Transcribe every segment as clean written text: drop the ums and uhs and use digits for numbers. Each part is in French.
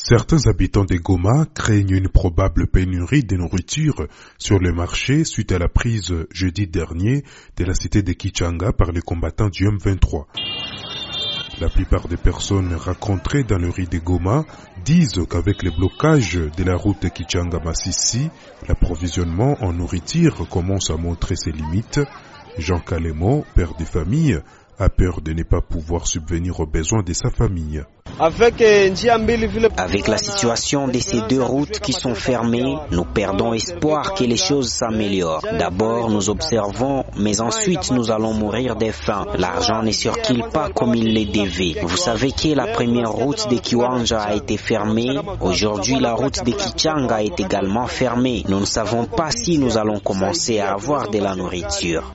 Certains habitants de Goma craignent une probable pénurie de nourriture sur le marché suite à la prise jeudi dernier de la cité de Kichanga par les combattants du M23. La plupart des personnes rencontrées dans le riz de Goma disent qu'avec le blocage de la route Kichanga-Massissi, l'approvisionnement en nourriture commence à montrer ses limites. Jean Kalemo, père de famille, a peur de ne pas pouvoir subvenir aux besoins de sa famille. Avec la situation de ces deux routes qui sont fermées, nous perdons espoir que les choses s'améliorent. D'abord, nous observons, mais ensuite nous allons mourir de faim. L'argent ne circule pas comme il le devait. Vous savez que la première route de Kiwanja a été fermée. Aujourd'hui, la route de Kichanga est également fermée. Nous ne savons pas si nous allons commencer à avoir de la nourriture.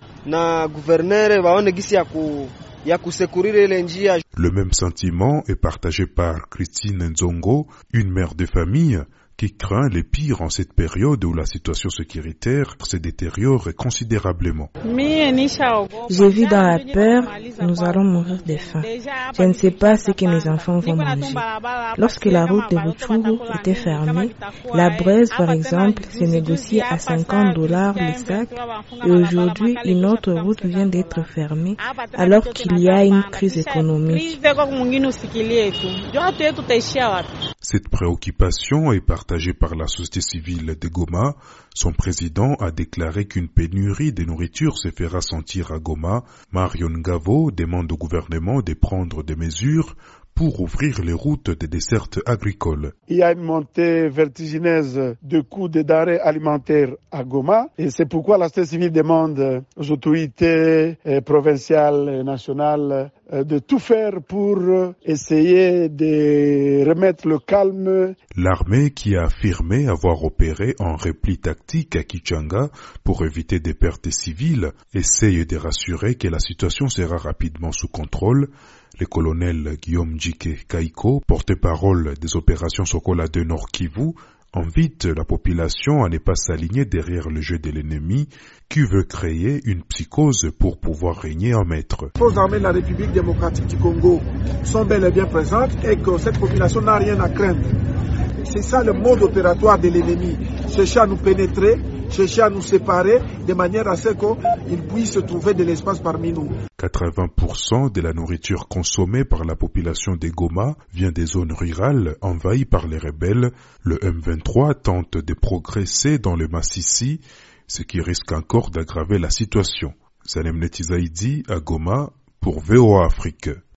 Le même sentiment est partagé par Christine Nzongo, une mère de famille qui craint le pire en cette période où la situation sécuritaire se détériore considérablement. J'ai vu dans la peur, nous allons mourir de faim. Je ne sais pas ce que mes enfants vont manger. Lorsque la route de Rutshuru était fermée, la braise par exemple se négociait à $50 le sac et aujourd'hui une autre route vient d'être fermée alors qu'il y a une crise économique. Cette préoccupation est partagée par la société civile de Goma. Son président a déclaré qu'une pénurie de nourriture se fera sentir à Goma. Marion Gavo demande au gouvernement de prendre des mesures pour ouvrir les routes des dessertes agricoles. Il y a une montée vertigineuse de coûts des denrées alimentaires à Goma et c'est pourquoi la société civile demande aux autorités provinciales et nationales de tout faire pour essayer de remettre le calme. L'armée, qui a affirmé avoir opéré en repli tactique à Kichanga pour éviter des pertes civiles, essaye de rassurer que la situation sera rapidement sous contrôle. Le colonel Guillaume Djike Kaiko, porte-parole des opérations Sokola de Nord Kivu, invite la population à ne pas s'aligner derrière le jeu de l'ennemi qui veut créer une psychose pour pouvoir régner en maître. Les forces armées de la République démocratique du Congo sont bel et bien présentes et que cette population n'a rien à craindre. C'est ça le mode opératoire de l'ennemi, chercher à nous pénétrer, chercher à nous séparer de manière à ce qu'il puisse trouver de l'espace parmi nous. 80% de la nourriture consommée par la population de Goma vient des zones rurales envahies par les rebelles. Le M23 tente de progresser dans le Massissi, ce qui risque encore d'aggraver la situation. Salem Netizaidi à Goma pour VOA Afrique.